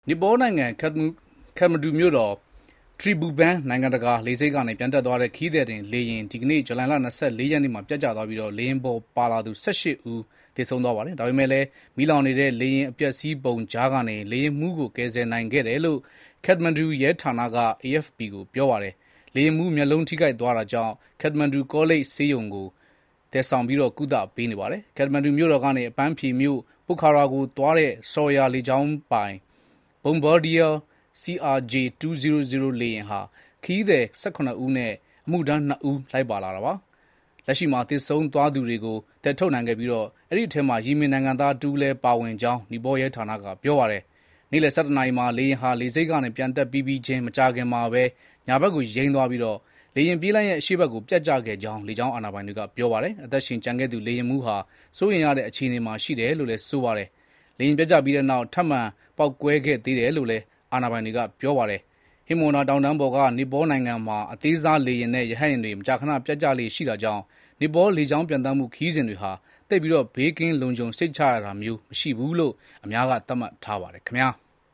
နီပေါနိုင်ငံခတ်မန်ဒူမြို့တော်ထရီဘူဘန်နိုင်ငံတကာလေဆိပ်ကနေပျံတက်သွားတဲ့ခရီးသည်တင်လေယာဉ်ဒီကနေ့ဇူလိုင်လ24ရက်နေ့မှာပျက်ကျသွားပြီးလေယာဉ်ပေါ်ပါလာသူ18ဦးသေဆုံးသွားပါတယ်။ဒါပေမဲ့လည်းမီးလောင်နေတဲ့လေယာဉ်အပျက်စီးပုံကြားကနေလေယာဉ်မှူးကိုကယ်ဆယ်နိုင်ခဲ့တယ်လို့ခတ်မန်ဒူရဲဌာနက AFP ကိုပြောပါတယ်။လေယာဉ်မှူးမျက်လုံးထိခိုက်သွားတာကြောင့်ခတ်မန်ဒူကောလိပ်ဆေးရုံကိုသယ်ဆောင်ပြီးကုသပေးနေပါတယ်။ခတ်မန်ဒူမြို့တော်ကနေအပန်းဖြေမြို့ပိုခါရာကိုသွားတဲ့ဆော်ယာလေကြောင်းပိုင်Bombardier CRJ-200 လေယာဉ်ဟာခရီးသည်18ဦးနဲ့အမှုထမ်း2ဦးလိုက်ပါလာတာပါ။လက်ရှိမှာသေဆုံးသွားသူတွေကိုသယ်ထုတ်နိုင်ခဲ့ပြီးအဲဒီအထဲမှာယီမင်နိုင်ငံသား2ဦးလည်းပါဝင်ကြောင်းနီပေါရဲဌာနကပြောပါတယ်။နေ့လယ်17နာရီမှာလေယာဉ်ဟာလေဆိပ်ကနေပြန်တက်ပြီးချင်းမကြာခင်မှာပဲညာဘက်ကိုယိမ်းသွားပြီးလေယာဉ်ပြေးလမ်းရဲ့အရှေ့ဘက်ကိုပြတ်ကျခဲ့ကြောင်းလေကြောင်းအာဏာပိုင်တွေကပြောပါတယ်။အသက်ရှင်ကျန်ခဲ့သူလေယာဉ်မှူးဟာစိုးရိမ်ရတဲ့အခြေအနေမှာရှိတယ်လို့လည်းဆိုပါတယ်။လေယာဉ်ပြတ်ကျပြီးတဲ့နောက်ထပ်မံပေါက်ကွဲခဲ့သေးတယ်လို့လည်းအာဏာပိုင်တွေကပြောပါတယ်။ဟိမဝန္တာတောင်တန်းပေါ်ကနီပေါနိုင်ငံမှာအသေးစားလေယာဉ်နဲ့ရဟတ်ယာဉ်တွေမကြာခဏပြတ်ကျလေ့ရှိတာကြောင့်နီပေါလေကြောင်းပျံသန်းမှုခရီးစဉ်တွေဟာသိပ်ပြီးဘေးကင်းလုံခြုံစိတ်ချရတာမျိုးမရှိဘူးလို့အများကသတ်မှတ်ထားပါတယ်ခင်ဗျာ။